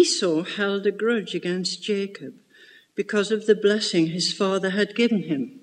Esau held a grudge against Jacob because of the blessing his father had given him.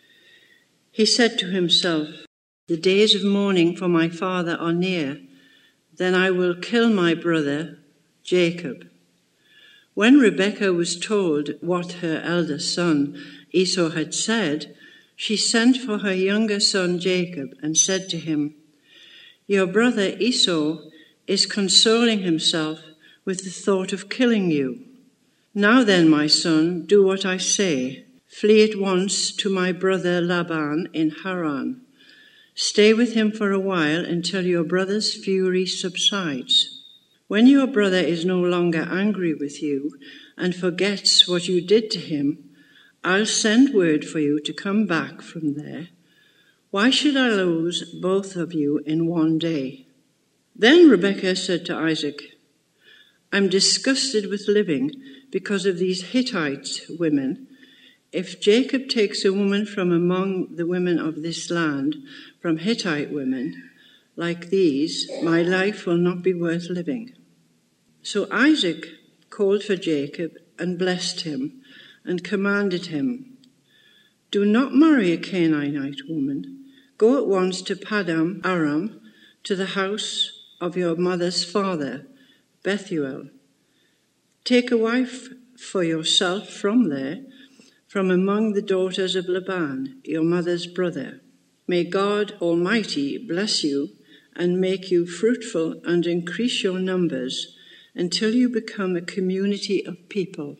He said to himself, "The days of mourning for my father are near. Then I will kill my brother Jacob." When Rebekah was told what her eldest son Esau had said, she sent for her younger son Jacob and said to him, "Your brother Esau is consoling himself with the thought of killing you. Now then, my son, do what I say. Flee at once to my brother Laban in Haran. Stay with him for a while until your brother's fury subsides. When your brother is no longer angry with you and forgets what you did to him, I'll send word for you to come back from there. Why should I lose both of you in one day?" Then Rebekah said to Isaac, "I'm disgusted with living because of these Hittite women. If Jacob takes a woman from among the women of this land, from Hittite women like these, my life will not be worth living." So Isaac called for Jacob and blessed him and commanded him, "Do not marry a Canaanite woman. Go at once to Paddan Aram, to the house of your mother's father, Bethuel. Take a wife for yourself from there, from among the daughters of Laban, your mother's brother. May God Almighty bless you and make you fruitful and increase your numbers until you become a community of people.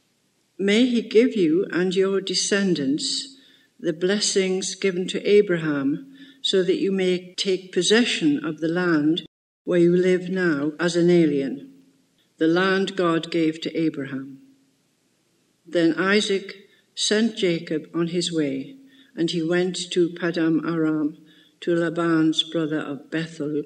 May he give you and your descendants the blessings given to Abraham, so that you may take possession of the land where you live now as an alien, the land God gave to Abraham." Then Isaac sent Jacob on his way, and he went to Paddan Aram, to Laban's brother of Bethuel,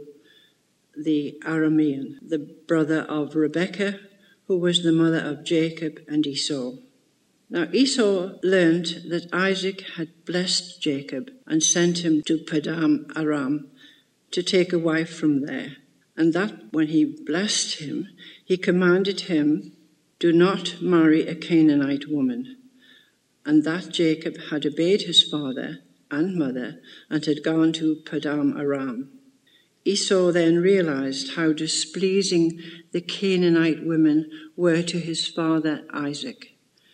the Aramean, the brother of Rebekah, who was the mother of Jacob and Esau. Now Esau learned that Isaac had blessed Jacob and sent him to Paddan Aram to take a wife from there, and that when he blessed him, he commanded him, "Do not marry a Canaanite woman," and that Jacob had obeyed his father and mother and had gone to Paddan Aram. Esau then realized how displeasing the Canaanite women were to his father Isaac.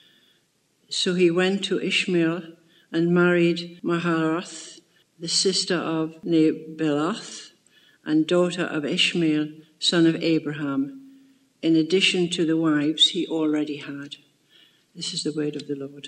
So he went to Ishmael and married Mahalath, the sister of Nebaioth and daughter of Ishmael, son of Abraham, in addition to the wives he already had. This is the word of the Lord.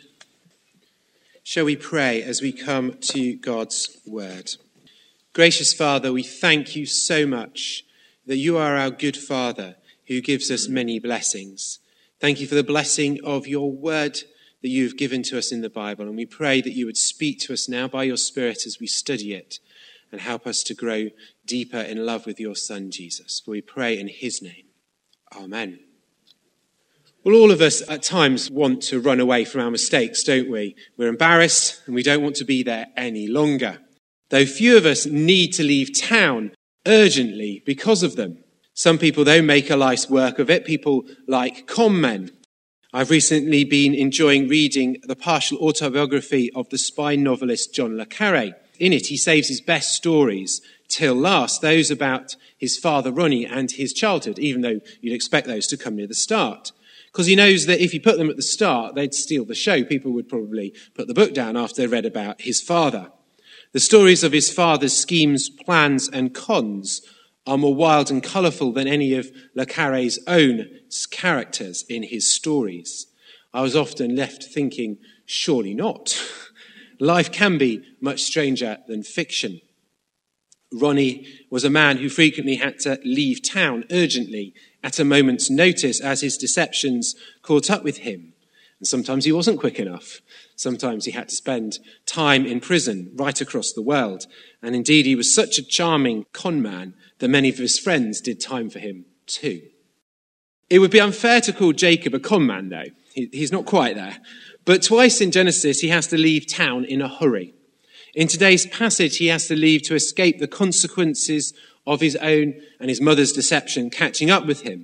Shall we pray as we come to God's word? Gracious Father, we thank you so much that you are our good Father who gives us many blessings. Thank you for the blessing of your word that you've given to us in the Bible. And we pray that you would speak to us now by your Spirit as we study it and help us to grow deeper in love with your Son, Jesus. For we pray in his name. Amen. Well, all of us at times want to run away from our mistakes, don't we? We're embarrassed and we don't want to be there any longer. Though few of us need to leave town urgently because of them. Some people, though, make a life's work of it. People like con men. I've recently been enjoying reading the partial autobiography of the spy novelist John le Carré. In it, he saves his best stories till last, those about his father Ronnie and his childhood, even though you'd expect those to come near the start. Because he knows that if he put them at the start, they'd steal the show. People would probably put the book down after they read about his father. The stories of his father's schemes, plans and cons are more wild and colourful than any of le Carré's own characters in his stories. I was often left thinking, surely not. Life can be much stranger than fiction. Ronnie was a man who frequently had to leave town urgently at a moment's notice as his deceptions caught up with him. And sometimes he wasn't quick enough. Sometimes he had to spend time in prison right across the world. And indeed, he was such a charming con man that many of his friends did time for him too. It would be unfair to call Jacob a con man, though. He's not quite there. But twice in Genesis, he has to leave town in a hurry. In today's passage, he has to leave to escape the consequences of his own and his mother's deception catching up with him.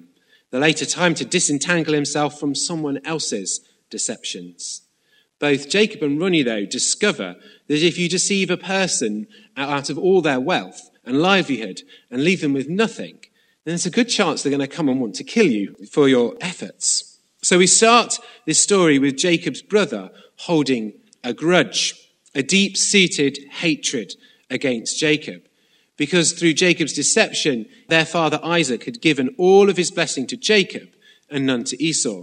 the later time to disentangle himself from someone else's deceptions. Both Jacob and Ronnie, though, discover that if you deceive a person out of all their wealth and livelihood and leave them with nothing, then there's a good chance they're going to come and want to kill you for your efforts. So we start this story with Jacob's brother holding a grudge, a deep-seated hatred against Jacob, because through Jacob's deception, their father Isaac had given all of his blessing to Jacob and none to Esau.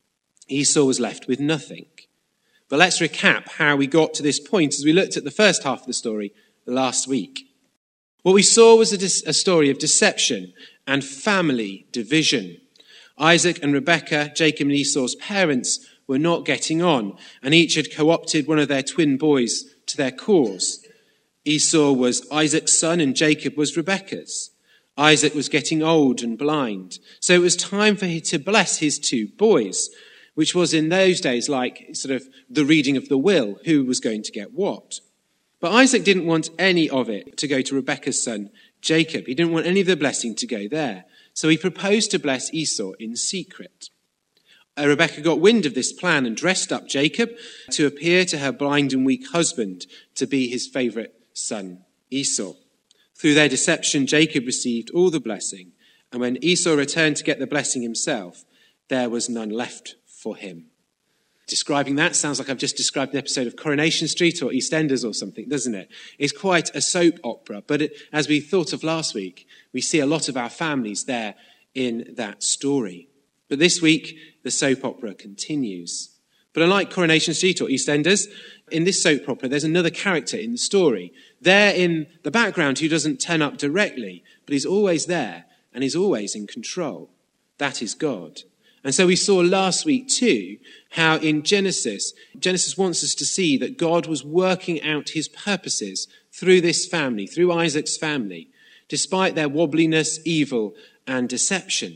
Esau was left with nothing. But let's recap how we got to this point as we looked at the first half of the story last week. What we saw was a story of deception and family division. Isaac and Rebekah, Jacob and Esau's parents, were not getting on, and each had co-opted one of their twin boys to their cause. Esau was Isaac's son and Jacob was Rebekah's. Isaac was getting old and blind, so it was time for him to bless his two boys, which was in those days like sort of the reading of the will, who was going to get what. But Isaac didn't want any of it to go to Rebekah's son, Jacob. He didn't want any of the blessing to go there. So he proposed to bless Esau in secret. Rebekah got wind of this plan and dressed up Jacob to appear to her blind and weak husband to be his favourite son, Esau. Through their deception, Jacob received all the blessing. And when Esau returned to get the blessing himself, there was none left for him. Describing that sounds like I've just described an episode of Coronation Street or EastEnders or something, doesn't it? It's quite a soap opera, but as we thought of last week, we see a lot of our families there in that story. But this week, the soap opera continues. But unlike Coronation Street or EastEnders, in this soap opera, there's another character in the story. There in the background who doesn't turn up directly, but he's always there and he's always in control. That is God. And so we saw last week too, how in Genesis wants us to see that God was working out his purposes through this family, through Isaac's family, despite their wobbliness, evil, and deception.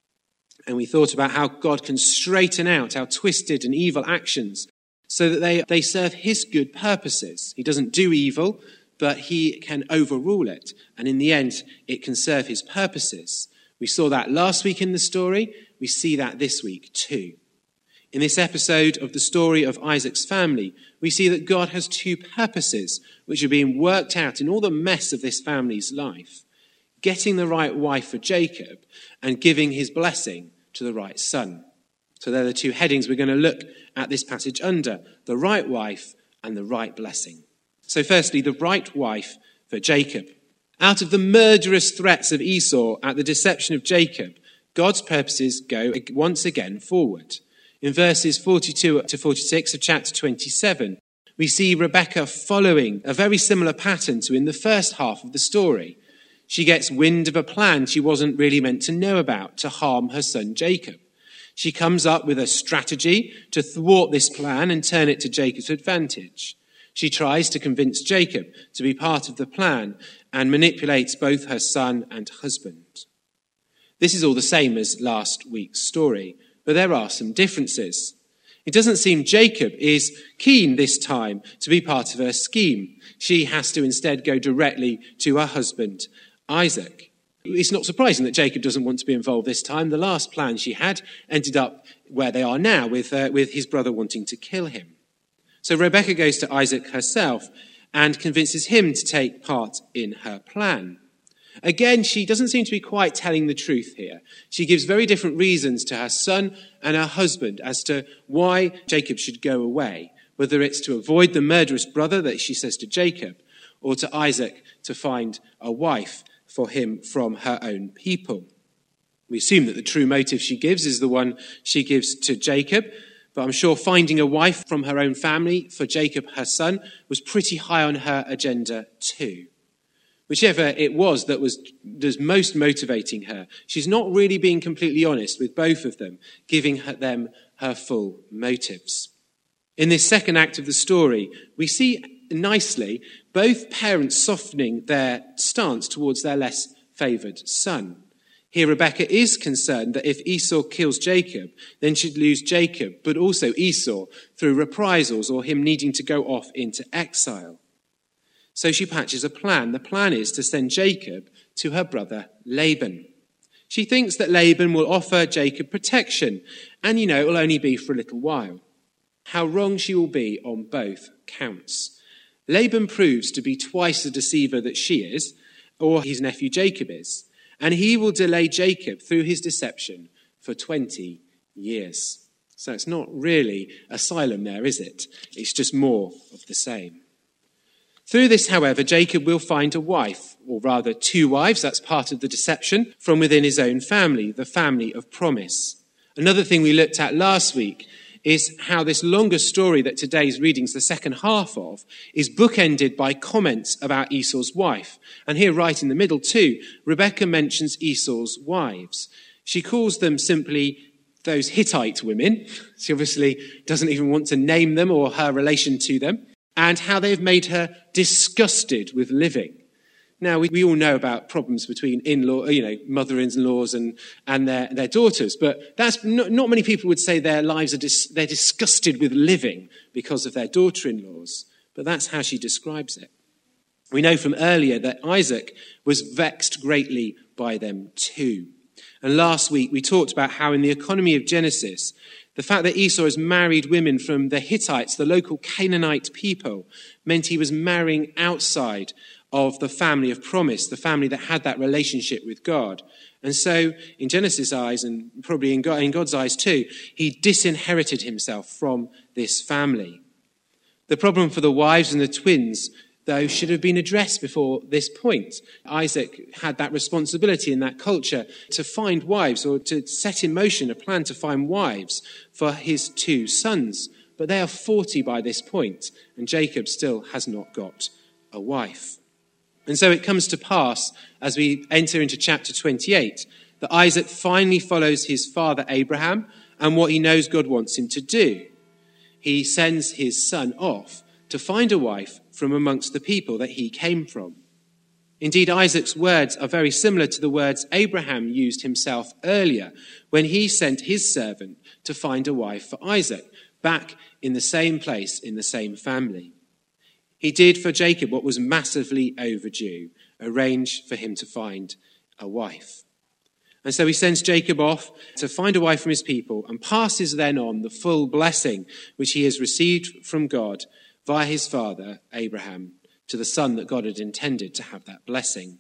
And we thought about how God can straighten out our twisted and evil actions so that they serve his good purposes. He doesn't do evil, but he can overrule it. And in the end, it can serve his purposes. We saw that last week in the story. We see that this week too. In this episode of the story of Isaac's family, we see that God has two purposes which are being worked out in all the mess of this family's life. Getting the right wife for Jacob and giving his blessing to the right son. So they're the two headings we're going to look at this passage under: the right wife and the right blessing. So firstly, the right wife for Jacob. Out of the murderous threats of Esau at the deception of Jacob, God's purposes go once again forward. In verses 42 to 46 of chapter 27, we see Rebekah following a very similar pattern to in the first half of the story. She gets wind of a plan she wasn't really meant to know about to harm her son Jacob. She comes up with a strategy to thwart this plan and turn it to Jacob's advantage. She tries to convince Jacob to be part of the plan and manipulates both her son and husband. This is all the same as last week's story, but there are some differences. It doesn't seem Jacob is keen this time to be part of her scheme. She has to instead go directly to her husband, Isaac. It's not surprising that Jacob doesn't want to be involved this time. The last plan she had ended up where they are now, with his brother wanting to kill him. So Rebekah goes to Isaac herself and convinces him to take part in her plan. Again, she doesn't seem to be quite telling the truth here. She gives very different reasons to her son and her husband as to why Jacob should go away, whether it's to avoid the murderous brother that she says to Jacob, or to Isaac to find a wife for him from her own people. We assume that the true motive she gives is the one she gives to Jacob, but I'm sure finding a wife from her own family for Jacob, her son, was pretty high on her agenda too. Whichever it was that was most motivating her, she's not really being completely honest with both of them, giving them her full motives. In this second act of the story, we see nicely both parents softening their stance towards their less favoured son. Here Rebekah is concerned that if Esau kills Jacob, then she'd lose Jacob, but also Esau through reprisals or him needing to go off into exile. So she patches a plan. The plan is to send Jacob to her brother Laban. She thinks that Laban will offer Jacob protection, and it will only be for a little while. How wrong she will be on both counts. Laban proves to be twice the deceiver that she is, or his nephew Jacob is, and he will delay Jacob through his deception for 20 years. So it's not really asylum there, is it? It's just more of the same. Through this, however, Jacob will find a wife, or rather 2 wives, that's part of the deception, from within his own family, the family of promise. Another thing we looked at last week is how this longer story that today's reading is the second half of is bookended by comments about Esau's wife. And here right in the middle too, Rebecca mentions Esau's wives. She calls them simply those Hittite women. She obviously doesn't even want to name them or her relation to them. And how they've made her disgusted with living. Now, we all know about problems between mother-in-laws and their daughters, but that's not many people would say their lives they're disgusted with living because of their daughter-in-laws, but that's how she describes it. We know from earlier that Isaac was vexed greatly by them too. And last week we talked about how in the economy of Genesis, the fact that Esau has married women from the Hittites, the local Canaanite people, meant he was marrying outside of the family of promise, the family that had that relationship with God. And so, in Genesis' eyes, and probably in God's eyes too, he disinherited himself from this family. The problem for the wives and the twins, though, should have been addressed before this point. Isaac had that responsibility in that culture to find wives, or to set in motion a plan to find wives for his 2 sons. But they are 40 by this point, and Jacob still has not got a wife. And so it comes to pass, as we enter into chapter 28, that Isaac finally follows his father Abraham and what he knows God wants him to do. He sends his son off to find a wife from amongst the people that he came from. Indeed, Isaac's words are very similar to the words Abraham used himself earlier when he sent his servant to find a wife for Isaac, back in the same place, in the same family. He did for Jacob what was massively overdue, arrange for him to find a wife. And so he sends Jacob off to find a wife from his people and passes then on the full blessing which he has received from God via his father, Abraham, to the son that God had intended to have that blessing.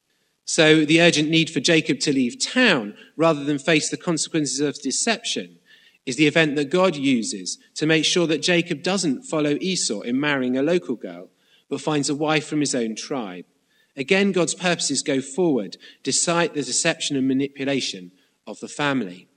So the urgent need for Jacob to leave town rather than face the consequences of deception is the event that God uses to make sure that Jacob doesn't follow Esau in marrying a local girl, but finds a wife from his own tribe. Again, God's purposes go forward, despite the deception and manipulation of the family.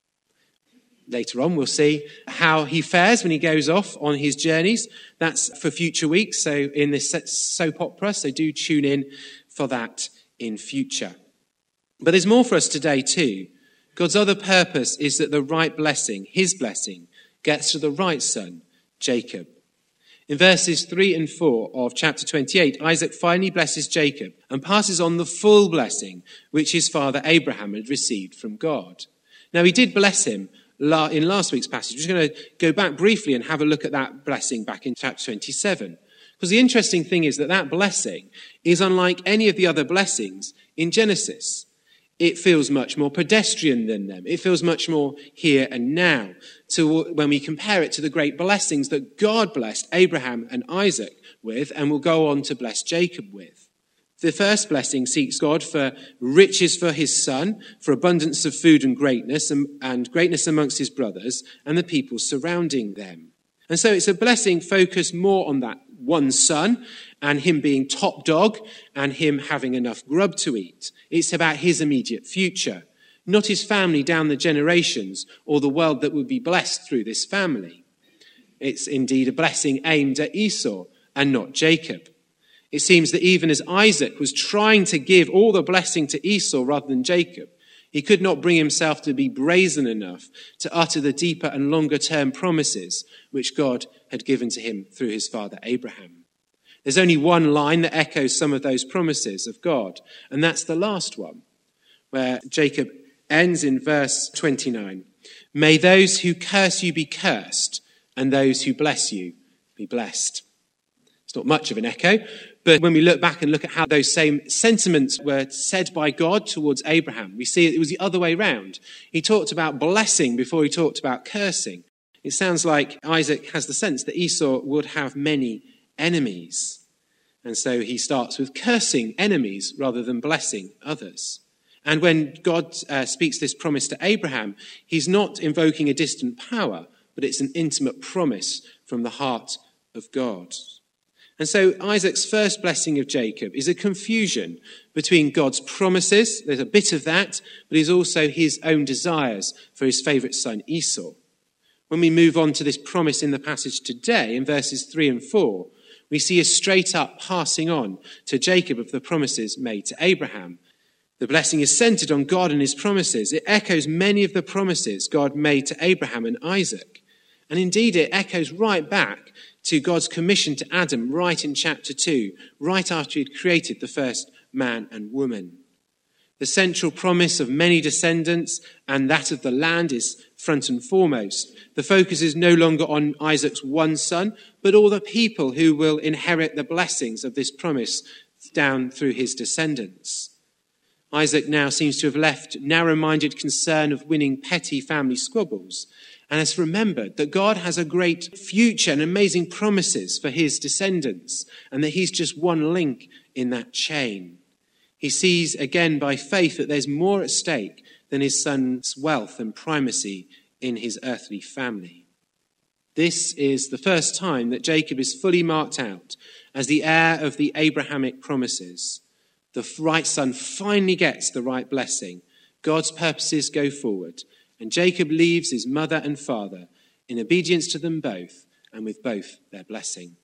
Later on, we'll see how he fares when he goes off on his journeys. That's for future weeks, so in this soap opera, so do tune in for that in future. But there's more for us today too. God's other purpose is that the right blessing, his blessing, gets to the right son, Jacob. In verses 3 and 4 of chapter 28, Isaac finally blesses Jacob and passes on the full blessing which his father Abraham had received from God. Now, he did bless him in last week's passage. We're going to go back briefly and have a look at that blessing back in chapter 27. Because the interesting thing is that blessing is unlike any of the other blessings in Genesis. It feels much more pedestrian than them. It feels much more here and now when we compare it to the great blessings that God blessed Abraham and Isaac with and will go on to bless Jacob with. The first blessing seeks God for riches for his son, for abundance of food and greatness amongst his brothers and the people surrounding them. And so it's a blessing focused more on that one son and him being top dog and him having enough grub to eat. It's about his immediate future, not his family down the generations or the world that would be blessed through this family. It's indeed a blessing aimed at Esau and not Jacob. It seems that even as Isaac was trying to give all the blessing to Esau rather than Jacob, he could not bring himself to be brazen enough to utter the deeper and longer term promises which God had given to him through his father Abraham. There's only one line that echoes some of those promises of God, and that's the last one, where Jacob ends in verse 29. May those who curse you be cursed, and those who bless you be blessed. It's not much of an echo, But when we look back and look at how those same sentiments were said by God towards Abraham, we see it was the other way round. He talked about blessing before he talked about cursing. It sounds like Isaac has the sense that Esau would have many enemies. And so he starts with cursing enemies rather than blessing others. And when God speaks this promise to Abraham, he's not invoking a distant power, but it's an intimate promise from the heart of God. And so Isaac's first blessing of Jacob is a confusion between God's promises, there's a bit of that, but he's also his own desires for his favourite son Esau. When we move on to this promise in the passage today, in verses 3 and 4, we see a straight up passing on to Jacob of the promises made to Abraham. The blessing is centered on God and his promises. It echoes many of the promises God made to Abraham and Isaac. And indeed, it echoes right back to God's commission to Adam right in chapter 2, right after he had created the first man and woman. The central promise of many descendants and that of the land is front and foremost. The focus is no longer on Isaac's one son, but all the people who will inherit the blessings of this promise down through his descendants. Isaac now seems to have left narrow-minded concern of winning petty family squabbles and has remembered that God has a great future and amazing promises for his descendants and that he's just one link in that chain. He sees again by faith that there's more at stake than his son's wealth and primacy in his earthly family. This is the first time that Jacob is fully marked out as the heir of the Abrahamic promises. The right son finally gets the right blessing. God's purposes go forward, and Jacob leaves his mother and father in obedience to them both and with both their blessing.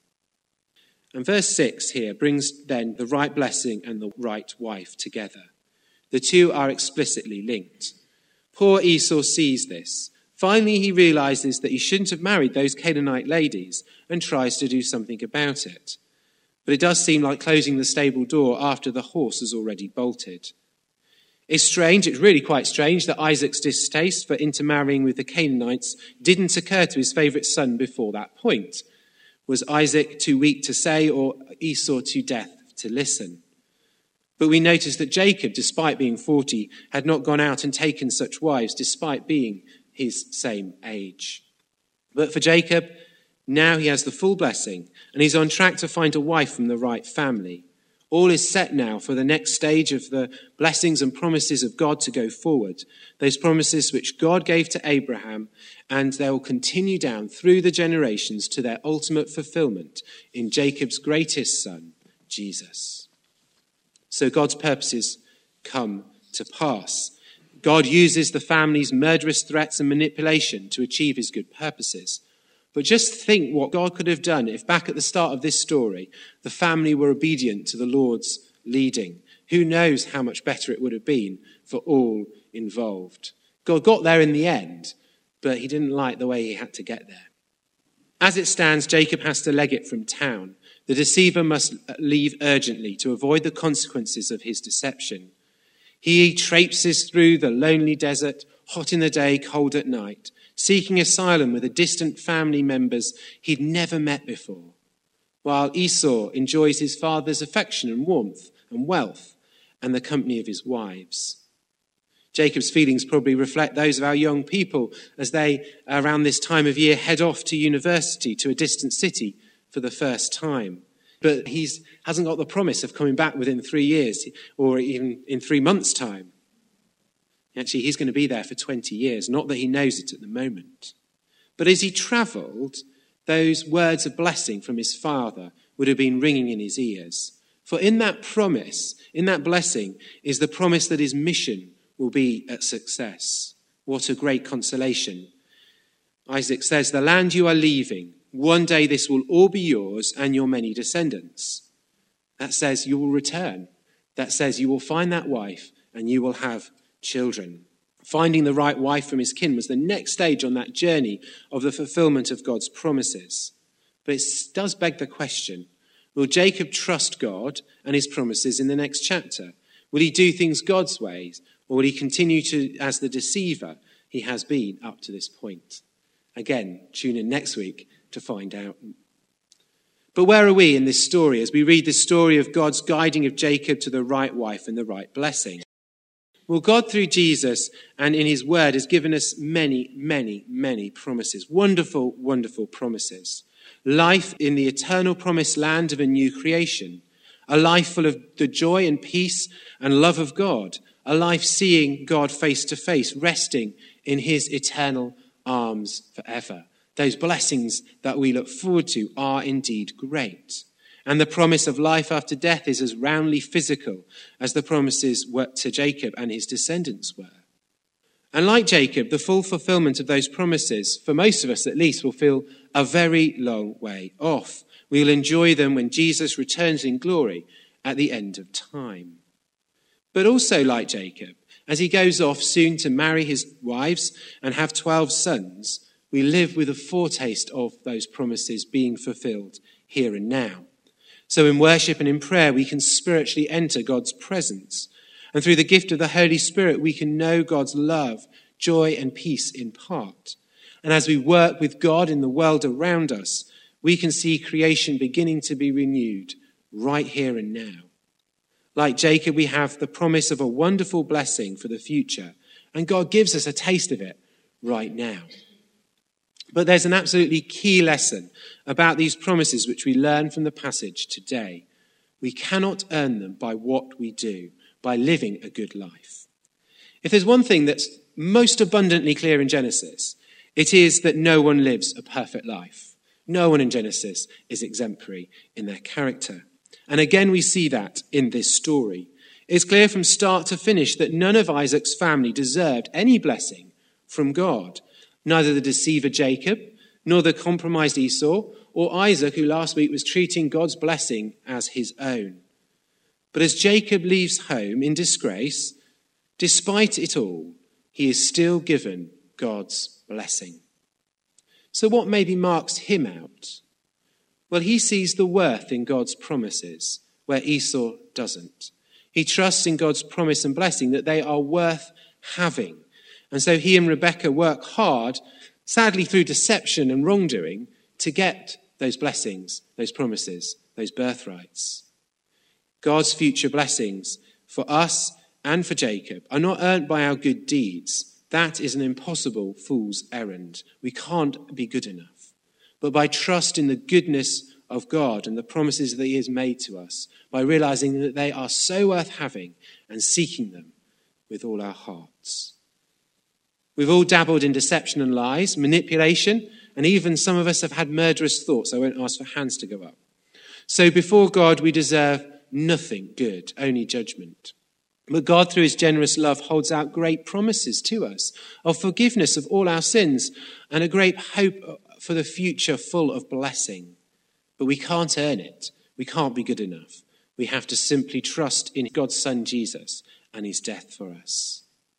And verse 6 here brings then the right blessing and the right wife together. The two are explicitly linked. Poor Esau sees this. Finally, he realizes that he shouldn't have married those Canaanite ladies and tries to do something about it. But it does seem like closing the stable door after the horse has already bolted. It's really quite strange that Isaac's distaste for intermarrying with the Canaanites didn't occur to his favourite son before that point. Was Isaac too weak to say or Esau too deaf to listen? But we notice that Jacob, despite being 40, had not gone out and taken such wives, despite being his same age. But for Jacob, now he has the full blessing, and he's on track to find a wife from the right family. All is set now for the next stage of the blessings and promises of God to go forward. Those promises which God gave to Abraham, and they will continue down through the generations to their ultimate fulfillment in Jacob's greatest son, Jesus. So God's purposes come to pass. God uses the family's murderous threats and manipulation to achieve his good purposes. But just think what God could have done if back at the start of this story, the family were obedient to the Lord's leading. Who knows how much better it would have been for all involved. God got there in the end, but he didn't like the way he had to get there. As it stands, Jacob has to leg it from town. The deceiver must leave urgently to avoid the consequences of his deception. He traipses through the lonely desert, hot in the day, cold at night, seeking asylum with the distant family members he'd never met before, while Esau enjoys his father's affection and warmth and wealth and the company of his wives. Jacob's feelings probably reflect those of our young people as they, around this time of year, head off to university to a distant city for the first time. But he hasn't got the promise of coming back within 3 years or even in 3 months' time. Actually, he's going to be there for 20 years, not that he knows it at the moment. But as he travelled, those words of blessing from his father would have been ringing in his ears. For in that promise, in that blessing, is the promise that his mission will be a success. What a great consolation. Isaac says, the land you are leaving, one day this will all be yours and your many descendants. That says you will return. That says you will find that wife and you will have children. Finding the right wife from his kin was the next stage on that journey of the fulfillment of God's promises. But it does beg the question, will Jacob trust God and his promises in the next chapter? Will he do things God's ways, or will he continue to as the deceiver he has been up to this point? Again, tune in next week to find out. But where are we in this story as we read this story of God's guiding of Jacob to the right wife and the right blessing? Well, God through Jesus and in his word has given us many, many, many promises. Wonderful, wonderful promises. Life in the eternal promised land of a new creation. A life full of the joy and peace and love of God. A life seeing God face to face, resting in his eternal arms forever. Those blessings that we look forward to are indeed great. And the promise of life after death is as roundly physical as the promises were to Jacob and his descendants were. And like Jacob, the full fulfillment of those promises, for most of us at least, will feel a very long way off. We will enjoy them when Jesus returns in glory at the end of time. But also like Jacob, as he goes off soon to marry his wives and have 12 sons, we live with a foretaste of those promises being fulfilled here and now. So in worship and in prayer, we can spiritually enter God's presence. And through the gift of the Holy Spirit, we can know God's love, joy, and peace in part. And as we work with God in the world around us, we can see creation beginning to be renewed right here and now. Like Jacob, we have the promise of a wonderful blessing for the future, and God gives us a taste of it right now. But there's an absolutely key lesson about these promises which we learn from the passage today. We cannot earn them by what we do, by living a good life. If there's one thing that's most abundantly clear in Genesis, it is that no one lives a perfect life. No one in Genesis is exemplary in their character. And again, we see that in this story. It's clear from start to finish that none of Isaac's family deserved any blessing from God. Neither the deceiver Jacob, nor the compromised Esau, or Isaac, who last week was treating God's blessing as his own. But as Jacob leaves home in disgrace, despite it all, he is still given God's blessing. So what maybe marks him out? Well, he sees the worth in God's promises, where Esau doesn't. He trusts in God's promise and blessing that they are worth having. And so he and Rebekah work hard, sadly through deception and wrongdoing, to get those blessings, those promises, those birthrights. God's future blessings for us and for Jacob are not earned by our good deeds. That is an impossible fool's errand. We can't be good enough. But by trust in the goodness of God and the promises that he has made to us, by realizing that they are so worth having and seeking them with all our hearts. We've all dabbled in deception and lies, manipulation, and even some of us have had murderous thoughts. I won't ask for hands to go up. So before God, we deserve nothing good, only judgment. But God, through his generous love, holds out great promises to us of forgiveness of all our sins and a great hope for the future full of blessing. But we can't earn it. We can't be good enough. We have to simply trust in God's Son, Jesus, and his death for us.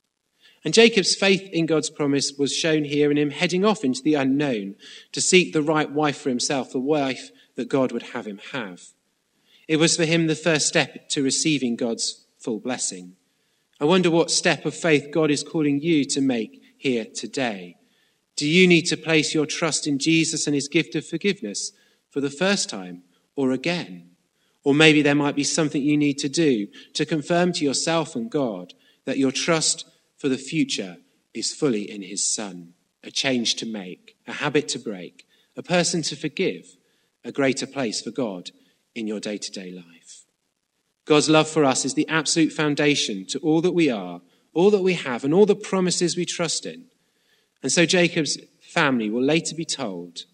And Jacob's faith in God's promise was shown here in him heading off into the unknown to seek the right wife for himself, the wife that God would have him have. It was for him the first step to receiving God's full blessing. I wonder what step of faith God is calling you to make here today. Do you need to place your trust in Jesus and his gift of forgiveness for the first time or again? Or maybe there might be something you need to do to confirm to yourself and God that your trust for the future is fully in his Son. A change to make, a habit to break, a person to forgive, a greater place for God in your day-to-day life. God's love for us is the absolute foundation to all that we are, all that we have, and all the promises we trust in. And so Jacob's family will later be told,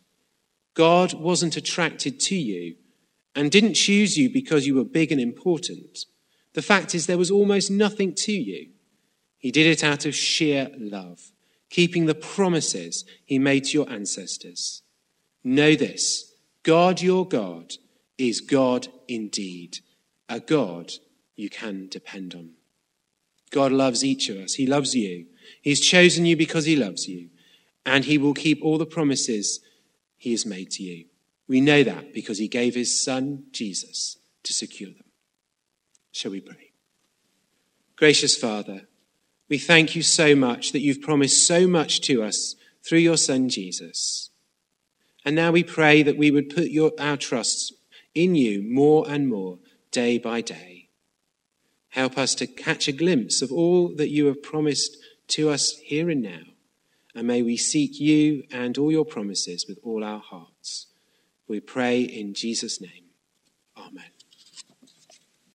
God wasn't attracted to you and didn't choose you because you were big and important. The fact is there was almost nothing to you. He did it out of sheer love, keeping the promises he made to your ancestors. Know this, God, your God, is God indeed, a God you can depend on. God loves each of us. He loves you. He's chosen you because he loves you, and he will keep all the promises he has made to you. We know that because he gave his Son, Jesus, to secure them. Shall we pray? Gracious Father, we thank you so much that you've promised so much to us through your Son, Jesus. And now we pray that we would put our trusts in you more and more, day by day. Help us to catch a glimpse of all that you have promised to us here and now. And may we seek you and all your promises with all our hearts. We pray in Jesus' name.